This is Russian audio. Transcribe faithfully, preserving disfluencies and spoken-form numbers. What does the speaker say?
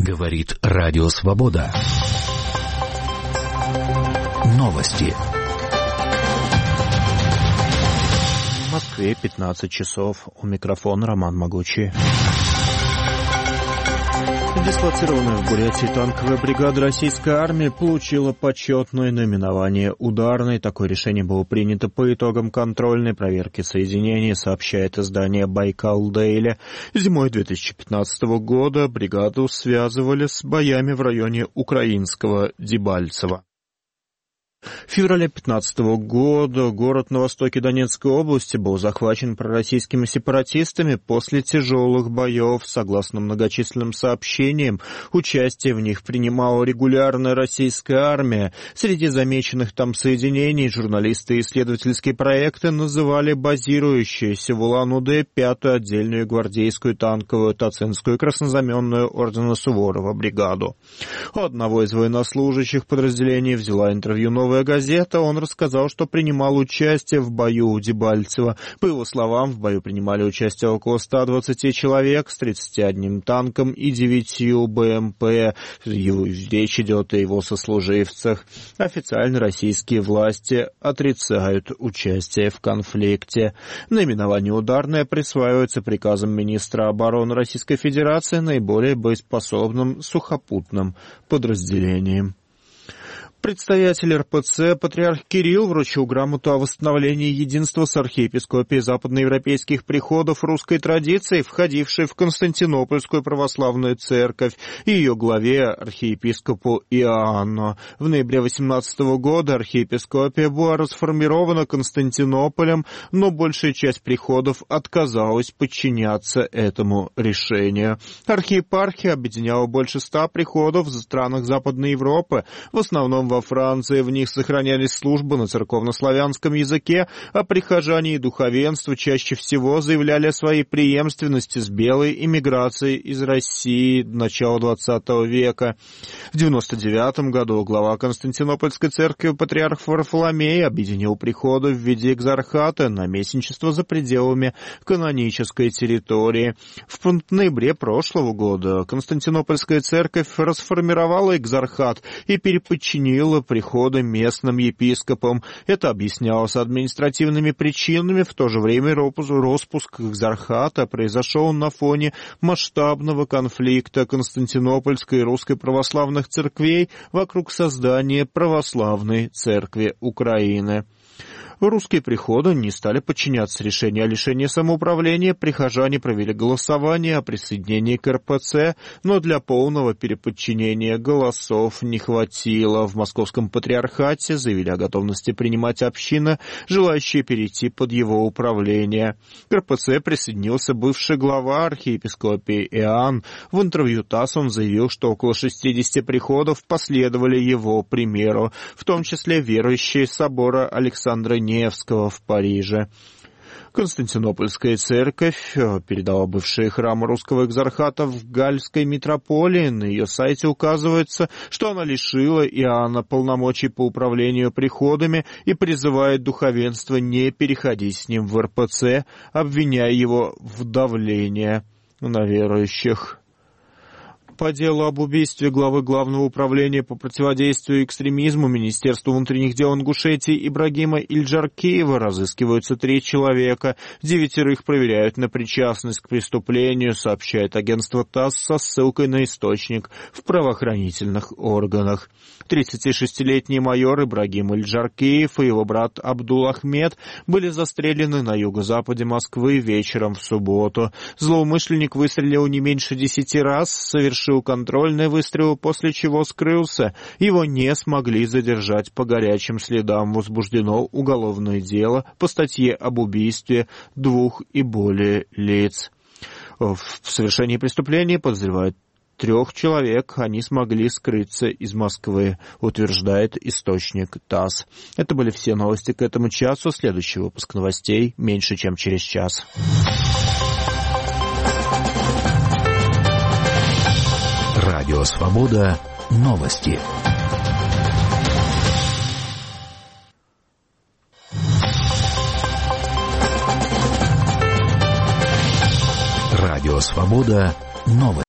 Говорит Радио Свобода. Новости. В Москве пятнадцать часов. У микрофона Роман Могучий. Дислоцированная в Бурятии танковая бригада российской армии получила почетное наименование «Ударной». Такое решение было принято по итогам контрольной проверки соединений, сообщает издание «Байкал Дейли». Зимой две тысячи пятнадцатого года бригаду связывали с боями в районе украинского Дебальцево. В феврале две тысячи пятнадцатого года город на востоке Донецкой области был захвачен пророссийскими сепаратистами после тяжелых боев. Согласно многочисленным сообщениям, участие в них принимала регулярная российская армия. Среди замеченных там соединений журналисты и исследовательские проекты называли базирующуюся в Улан-Удэ пятую отдельную гвардейскую танковую Тацинскую краснознаменную ордена Суворова бригаду. У одного из военнослужащих подразделений взяла интервью «Новая газета». Он рассказал, что принимал участие в бою у Дебальцева. По его словам, в бою принимали участие около ста двадцати человек с тридцатью одним танком и девятью БМП. Речь идет о его сослуживцах. Официально российские власти отрицают участие в конфликте. Наименование «Ударное» присваивается приказом министра обороны Российской Федерации наиболее боеспособным сухопутным подразделениям. Предстоятель эр пэ цэ патриарх Кирилл вручил грамоту о восстановлении единства с архиепископией западноевропейских приходов русской традиции, входившей в Константинопольскую православную церковь, и ее главе архиепископу Иоанну. В ноябре две тысячи восемнадцатого года архиепископия была расформирована Константинополем, но большая часть приходов отказалась подчиняться этому решению. Архиепархия объединяла больше ста приходов в странах Западной Европы, в основном во Франции. В них сохранялись службы на церковнославянском языке, а прихожане и духовенство чаще всего заявляли о своей преемственности с белой иммиграцией из России начала двадцатого века. В девяносто девятом году глава Константинопольской церкви патриарх Варфоломей объединил приходы в виде экзархата, наместничество за пределами канонической территории. В ноябре прошлого года Константинопольская церковь расформировала экзархат и переподчинила приходы местным епископам. Это объяснялось административными причинами. В то же время распуск экзархата произошел на фоне масштабного конфликта Константинопольской и Русской православных церквей вокруг создания Православной Церкви Украины. Русские приходы не стали подчиняться решению о лишении самоуправления. Прихожане провели голосование о присоединении к эр пэ цэ, но для полного переподчинения голосов не хватило. В Московском патриархате заявили о готовности принимать общины, желающие перейти под его управление. К эр пэ цэ присоединился бывший глава архиепископии Иоанн. В интервью ТАСС он заявил, что около шестидесяти приходов последовали его примеру, в том числе верующие собора Александра Невского в Париже. Константинопольская церковь передала бывшие храмы русского экзархата в Гальской митрополии. На ее сайте указывается, что она лишила Иоанна полномочий по управлению приходами и призывает духовенство не переходить с ним в эр пэ цэ, обвиняя его в давлении на верующих. По делу об убийстве главы Главного управления по противодействию экстремизму Министерства внутренних дел Ингушетии Ибрагима Ильджаркиева разыскиваются три человека. Девятерых проверяют на причастность к преступлению, сообщает агентство ТАСС со ссылкой на источник в правоохранительных органах. тридцатишестилетний майор Ибрагим Ильджаркиев и его брат Абдул Ахмед были застрелены на юго-западе Москвы вечером в субботу. Злоумышленник выстрелил не меньше десяти раз, совершил контрольный выстрел, после чего скрылся. Его не смогли задержать по горячим следам. Возбуждено уголовное дело по статье об убийстве двух и более лиц. В совершении преступления подозревают трех человек. Они смогли скрыться из Москвы, утверждает источник ТАСС. Это были все новости к этому часу. Следующий выпуск новостей меньше, чем через час. Радио Свобода. Новости. Радио Свобода. Новости.